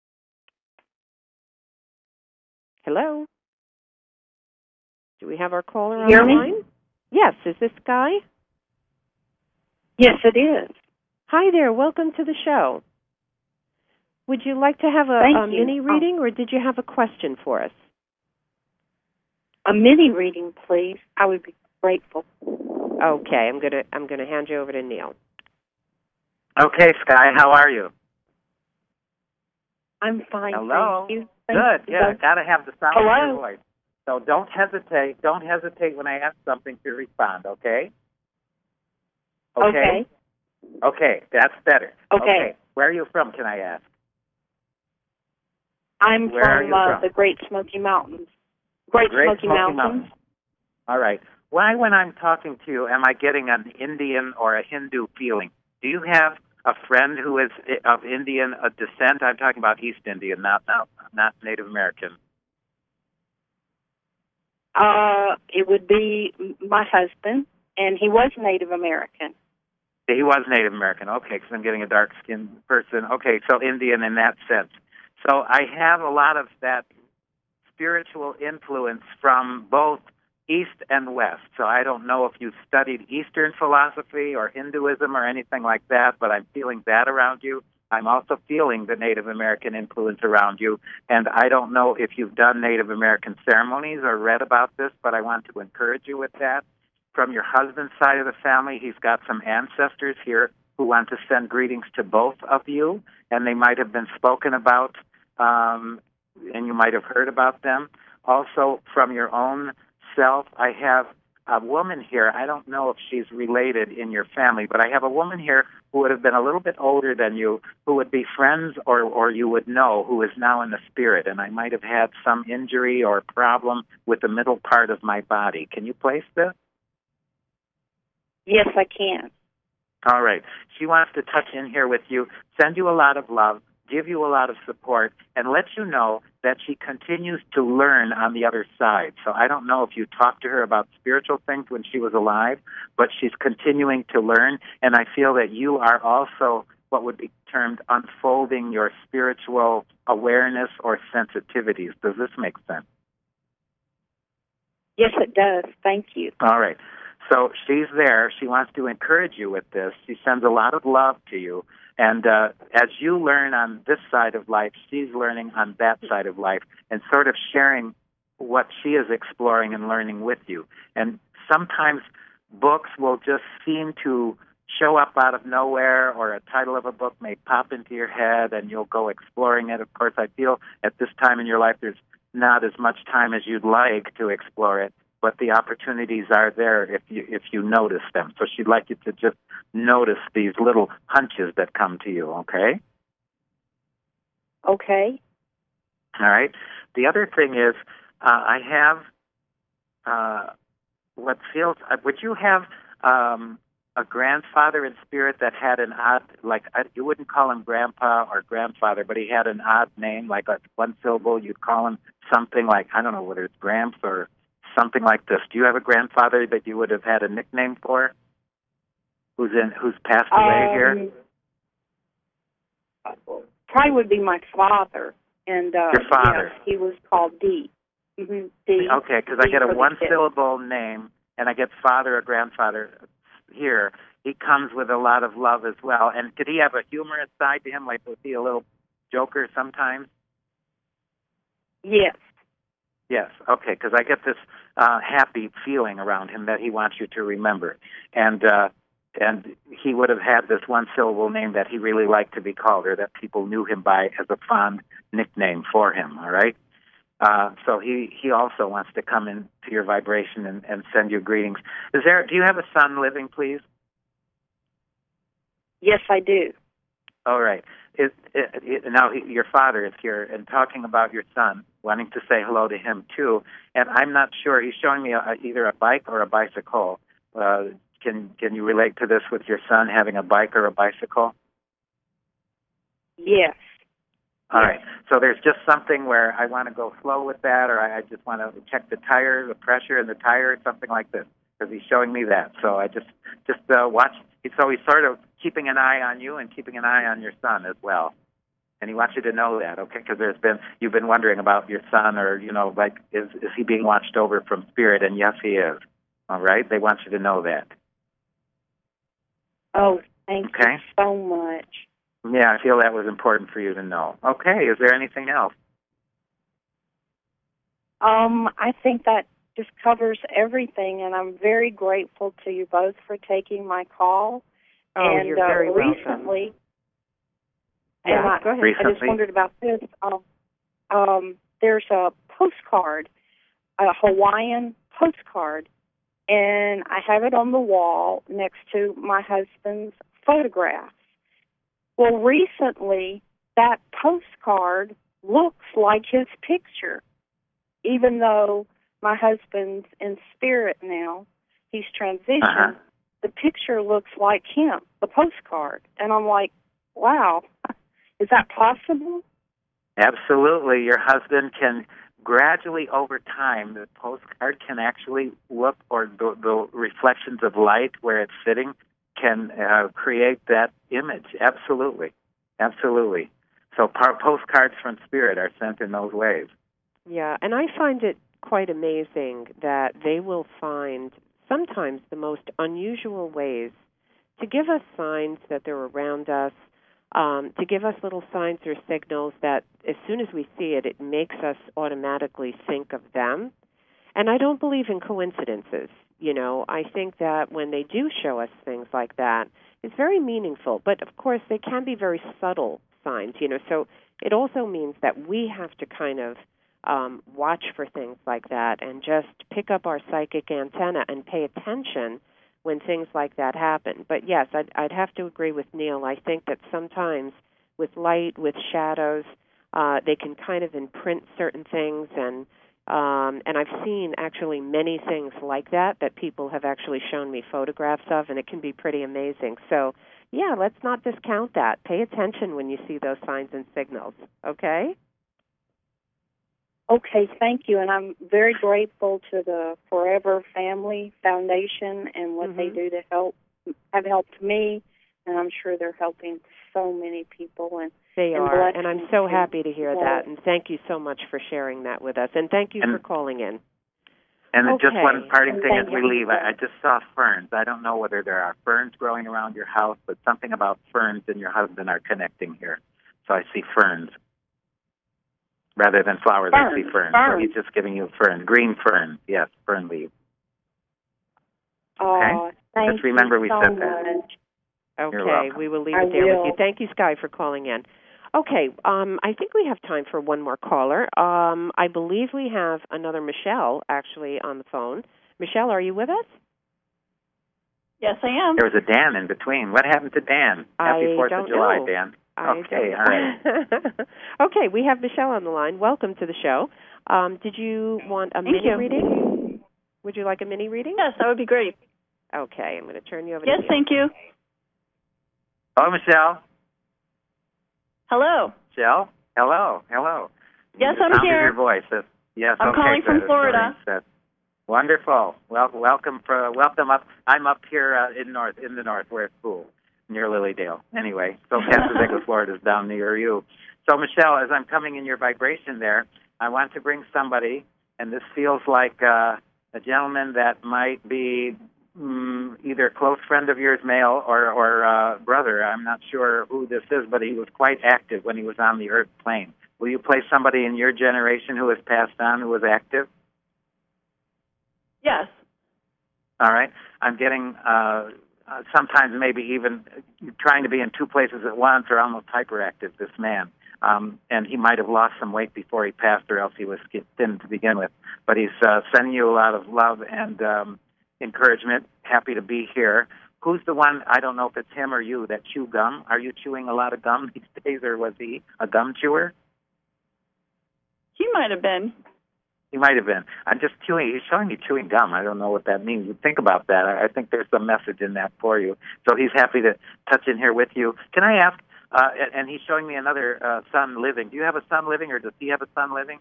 Hello? Do we have our caller on the line? Yes. Is this Sky? Yes, it is. Hi there. Welcome to the show. Would you like to have a mini reading, or did you have a question for us? A mini reading, please. I would be grateful. Okay, I'm gonna hand you over to Neil. Okay, Sky, how are you? I'm fine. Hello. Thank you. Good. Yeah, gotta have the sound of your Hello. voice. So don't hesitate. Don't hesitate when I ask something to respond. Okay. Okay. Okay, that's better. Okay. Where are you from? Can I ask? I'm Where are you from? the Great Smoky Mountains. Great Smoky Mountains. All right. Why, when I'm talking to you, am I getting an Indian or a Hindu feeling? Do you have a friend who is of Indian descent? I'm talking about East Indian, not Native American. It would be my husband, and he was Native American. He was Native American. Okay, because I'm getting a dark-skinned person. Okay, so Indian in that sense. So I have a lot of that spiritual influence from both East and West. So I don't know if you've studied Eastern philosophy or Hinduism or anything like that, but I'm feeling that around you. I'm also feeling the Native American influence around you. And I don't know if you've done Native American ceremonies or read about this, but I want to encourage you with that. From your husband's side of the family, he's got some ancestors here who want to send greetings to both of you, and they might have been spoken about, and you might have heard about them. Also, from your own self, I have a woman here. I don't know if she's related in your family, but I have a woman here who would have been a little bit older than you, who would be friends or you would know, who is now in the spirit, and I might have had some injury or problem with the middle part of my body. Can you place this? Yes, I can. All right. She wants to touch in here with you, send you a lot of love, give you a lot of support, and let you know that she continues to learn on the other side. So I don't know if you talked to her about spiritual things when she was alive, but she's continuing to learn, and I feel that you are also what would be termed unfolding your spiritual awareness or sensitivities. Does this make sense? Yes, it does. Thank you. All right. So she's there. She wants to encourage you with this. She sends a lot of love to you. And as you learn on this side of life, she's learning on that side of life and sort of sharing what she is exploring and learning with you. And sometimes books will just seem to show up out of nowhere, or a title of a book may pop into your head and you'll go exploring it. Of course, I feel at this time in your life there's not as much time as you'd like to explore it. but the opportunities are there if you notice them. So she'd like you to just notice these little hunches that come to you, okay? Okay. All right. The other thing is, I have what feels. Would you have a grandfather in spirit that had an odd, like you wouldn't call him grandpa or grandfather, but he had an odd name, like a one syllable? You'd call him something like, I don't know, whether it's Gramps or something like this. Do you have a grandfather that you would have had a nickname for? Who's passed away here? Probably would be my father. And your father? Yeah, he was called D. Mm-hmm. D. Okay, because I get a one-syllable name, and I get father or grandfather here. He comes with a lot of love as well. And did he have a humorous side to him? Like, was he a little joker sometimes? Yes. Yes, okay, because I get this happy feeling around him that he wants you to remember. And he would have had this one-syllable name that he really liked to be called, or that people knew him by as a fond nickname for him, all right? So he also wants to come into your vibration and send you greetings. Do you have a son living, please? Yes, I do. All right. Now, your father is here and talking about your son, wanting to say hello to him, too. And I'm not sure. He's showing me either a bike or a bicycle. Can you relate to this with your son having a bike or a bicycle? Yes. All right. So there's just something where I want to go slow with that, or I just want to check the tire, the pressure in the tire, something like this, because he's showing me that. So I just watch. So he's sort of keeping an eye on you and keeping an eye on your son as well. And he wants you to know that, okay? Because you've been wondering about your son, or like is he being watched over from spirit? And yes, he is. All right. They want you to know that. Oh, thank you so much. Yeah, I feel that was important for you to know. Okay, is there anything else? I think that just covers everything, and I'm very grateful to you both for taking my call. Oh, and, you're very recently, welcome. Yeah, go ahead. I just wondered about this. There's a postcard, a Hawaiian postcard, and I have it on the wall next to my husband's photographs. Well, recently, that postcard looks like his picture, even though my husband's in spirit now. He's transitioned. Uh-huh. The picture looks like him, the postcard. And I'm like, wow, is that possible? Absolutely. Your husband can gradually, over time, the postcard can actually look, or the reflections of light where it's sitting can create that image. Absolutely. Absolutely. So postcards from spirit are sent in those ways. Yeah, and I find it quite amazing that they will find sometimes the most unusual ways to give us signs that they're around us, to give us little signs or signals that as soon as we see it, it makes us automatically think of them. And I don't believe in coincidences. I think that when they do show us things like that, it's very meaningful. But, of course, they can be very subtle signs, So it also means that we have to kind of watch for things like that and just pick up our psychic antenna and pay attention when things like that happen. But, yes, I'd have to agree with Neil. I think that sometimes with light, with shadows, they can kind of imprint certain things, and I've seen actually many things like that people have actually shown me photographs of, and it can be pretty amazing. So, yeah, let's not discount that. Pay attention when you see those signs and signals, okay? Okay, thank you. And I'm very grateful to the Forever Family Foundation and what they do to have helped me, and I'm sure they're helping so many people. And they are, and I'm so happy to hear that. And thank you so much for sharing that with us. And thank you for calling in. And just one parting thing as we leave, I just saw ferns. I don't know whether there are ferns growing around your house, but something about ferns and your husband are connecting here. So I see ferns. Rather than flowers, I see ferns. So he's just giving you fern. Green fern. Yes, fern leaves. Okay? Just remember we said that. Okay, we will leave it there with you. Thank you, Sky, for calling in. Okay, I think we have time for one more caller. I believe we have another Michelle actually on the phone. Michelle, are you with us? Yes, I am. There was a Dan in between. What happened to Dan? Happy 4th of July, know. Dan. Okay, all right. Okay, we have Michelle on the line. Welcome to the show. Did you want a mini reading? Would you like a mini reading? Yes, that would be great. Okay, I'm going to turn you over Yes, to you. thank you. Hello, Michelle. Hello. Michelle? Hello. Yes, The I'm sound here. of your voice. Yes, I'm calling from Florida. Wonderful. Well, welcome up. I'm up here in the north. We're at school near Lilydale. Anyway, so Pasadena, Florida is down near you. So, Michelle, as I'm coming in your vibration there, I want to bring somebody, and this feels like a gentleman that might be either a close friend of yours, male, or brother. I'm not sure who this is, but he was quite active when he was on the earth plane. Will you play somebody in your generation who has passed on, who was active? Yes. All right. I'm getting sometimes maybe even trying to be in two places at once or almost hyperactive, this man. And he might have lost some weight before he passed, or else he was thin to begin with. But he's sending you a lot of love and encouragement. Happy to be here. Who's the one, I don't know if it's him or you, that chew gum? Are you chewing a lot of gum these days, or was he a gum chewer? He might have been. He might have been. I'm just chewing. He's showing me chewing gum. I don't know what that means. Think about that. I think there's some message in that for you. So he's happy to touch in here with you. Can I ask, and he's showing me another son living. Do you have a son living, or does he have a son living?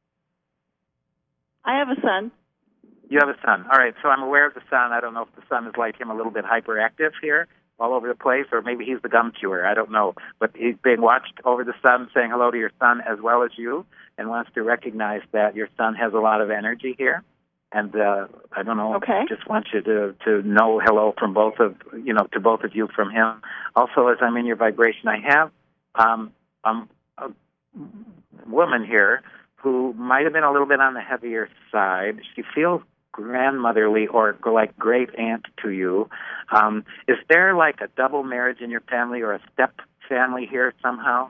I have a son. You have a son. All right, so I'm aware of the son. I don't know if the son is like him, a little bit hyperactive here, all over the place, or maybe he's the gum chewer. I don't know. But he's being watched over the son, saying hello to your son as well as you, and wants to recognize that your son has a lot of energy here. And I don't know. Okay. Just want you to know hello from both of you from him. Also, as I'm in your vibration, I have a woman here who might have been a little bit on the heavier side. She feels grandmotherly or like great aunt to you. Is there like a double marriage in your family or a step family here somehow?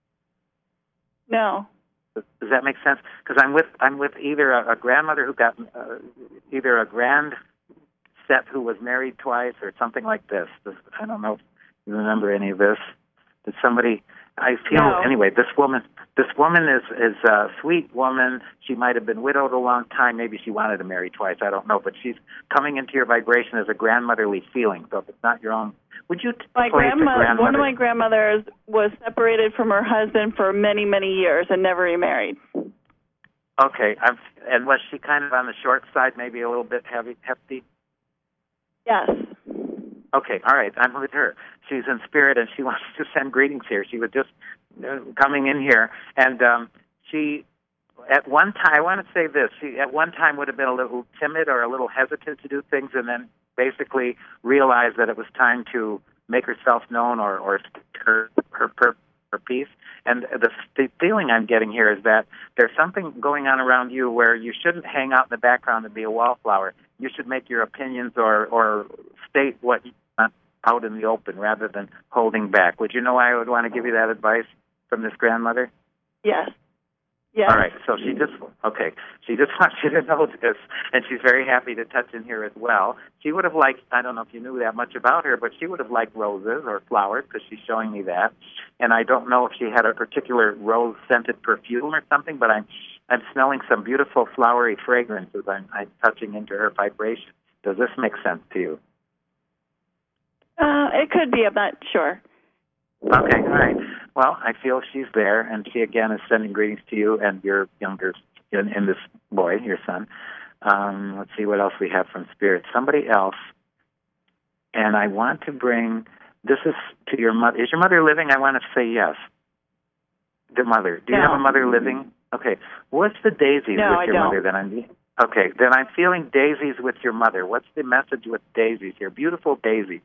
No. Does that make sense? Because I'm with either a grandmother who got either a grand step who was married twice or something like this. I don't know if you remember any of this. Did somebody? I feel anyway. This woman is a sweet woman. She might have been widowed a long time. Maybe she wanted to marry twice. I don't know. But she's coming into your vibration as a grandmotherly feeling. So if it's not your own, would you? One of my grandmothers was separated from her husband for many, many years and never remarried. Okay. And was she kind of on the short side, maybe a little bit hefty? Yes. Okay, all right. I'm with her. She's in spirit, and she wants to send greetings here. She was just coming in here, and she, at one time, I want to say this, she at one time would have been a little timid or a little hesitant to do things, and then basically realized that it was time to make herself known or her piece. And the feeling I'm getting here is that there's something going on around you where you shouldn't hang out in the background and be a wallflower. You should make your opinions or state what you want out in the open rather than holding back. Would you know why I would want to give you that advice from this grandmother? Yes. Yes. All right, so she just wants you to know this, and she's very happy to touch in here as well. She would have liked, I don't know if you knew that much about her, but she would have liked roses or flowers because she's showing me that. And I don't know if she had a particular rose-scented perfume or something, but I'm smelling some beautiful flowery fragrances. I'm touching into her vibration. Does this make sense to you? It could be. I'm not sure. Okay, all right. Well, I feel she's there, and she, again, is sending greetings to you and your younger, and this boy, your son. Let's see what else we have from Spirit. Somebody else, and I want to bring, this is to your mother. Is your mother living? I want to say yes. The mother. Do you have a mother living? Okay. What's the daisies with your mother? Okay, then I'm feeling daisies with your mother. What's the message with daisies here? Beautiful daisies.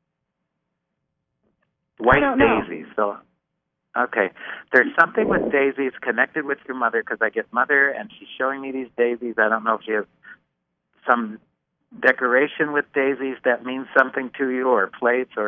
White daisies. So, okay. There's something with daisies connected with your mother because I get mother and she's showing me these daisies. I don't know if she has some decoration with daisies that means something to you or plates or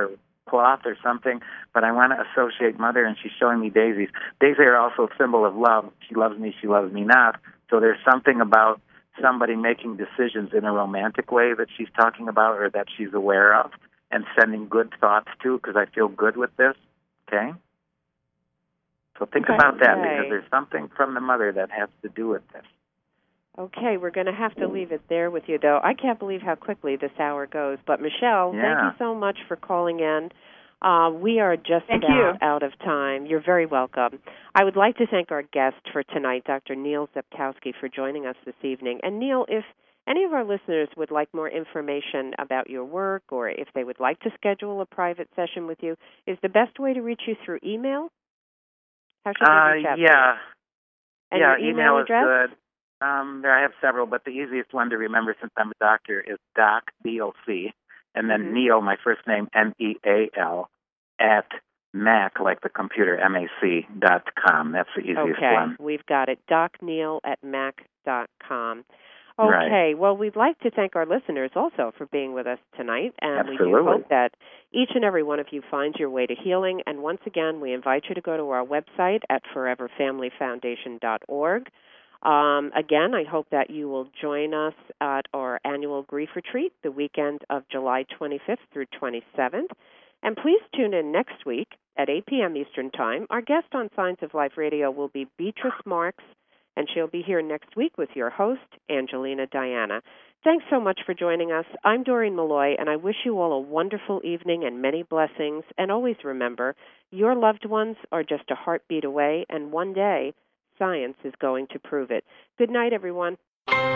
cloth or something, but I want to associate mother, and she's showing me daisies. Daisies are also a symbol of love. She loves me not. So there's something about somebody making decisions in a romantic way that she's talking about or that she's aware of and sending good thoughts to, because I feel good with this, okay? So think about that, because there's something from the mother that has to do with this. Okay, we're going to have to leave it there with you, though. I can't believe how quickly this hour goes. But, Michelle, thank you so much for calling in. We are just about out of time. You're very welcome. I would like to thank our guest for tonight, Dr. Neil Zepkowski, for joining us this evening. And, Neil, if any of our listeners would like more information about your work or if they would like to schedule a private session with you, is the best way to reach you through email? How should they reach out to you? And your email is good. I have several, but the easiest one to remember since I'm a doctor is Doc, D-O-C, and then Neil, my first name, N-E-A-L, at Mac, like the computer, MAC.com. That's the easiest one. Okay, we've got it. DocNeil at Mac.com. Okay, well, we'd like to thank our listeners also for being with us tonight, and we do hope that each and every one of you finds your way to healing. And once again, we invite you to go to our website at foreverfamilyfoundation.org. Again, I hope that you will join us at our annual grief retreat the weekend of July 25th through 27th. And please tune in next week at 8 p.m. Eastern Time. Our guest on Signs of Life Radio will be Beatrice Marks, and she'll be here next week with your host, Angelina Diana. Thanks so much for joining us. I'm Doreen Malloy, and I wish you all a wonderful evening and many blessings. And always remember, your loved ones are just a heartbeat away, and one day, science is going to prove it. Good night, everyone.